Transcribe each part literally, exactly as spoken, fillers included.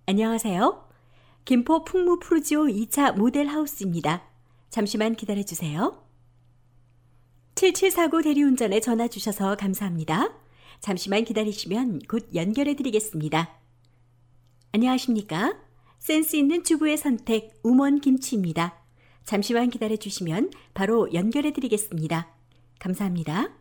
안녕하세요. 김포 풍무 푸르지오 이 차 모델하우스입니다. 잠시만 기다려주세요. 칠칠사구 대리운전에 전화 주셔서 감사합니다. 잠시만 기다리시면 곧 연결해 드리겠습니다. 안녕하십니까? 센스 있는 주부의 선택 우먼 김치입니다. 잠시만 기다려 주시면 바로 연결해 드리겠습니다. 감사합니다.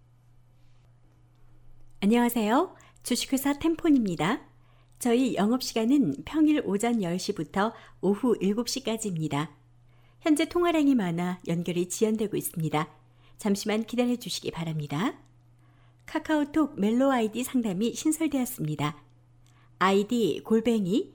안녕하세요. 주식회사 템폰입니다. 저희 영업시간은 평일 오전 열 시부터 오후 일곱 시까지입니다. 현재 통화량이 많아 연결이 지연되고 있습니다. 잠시만 기다려 주시기 바랍니다. 카카오톡 멜로 아이디 상담이 신설되었습니다. 아이디 골뱅이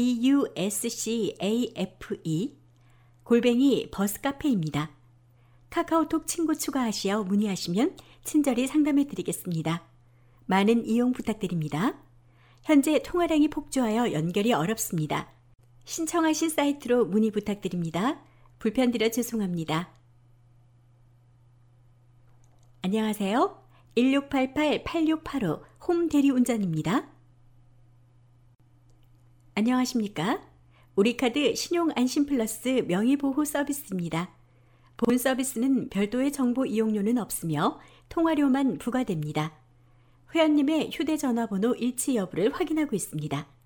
buscafe 골뱅이 버스카페입니다. 카카오톡 친구 추가하시어 문의하시면 친절히 상담해 드리겠습니다. 많은 이용 부탁드립니다. 현재 통화량이 폭주하여 연결이 어렵습니다. 신청하신 사이트로 문의 부탁드립니다. 불편드려 죄송합니다. 안녕하세요. 일육팔팔 팔육팔오 홈 대리운전입니다. 안녕하십니까? 우리카드 신용안심플러스 명의보호 서비스입니다. 본 서비스는 별도의 정보 이용료는 없으며 통화료만 부과됩니다. 회원님의 휴대전화번호 일치 여부를 확인하고 있습니다.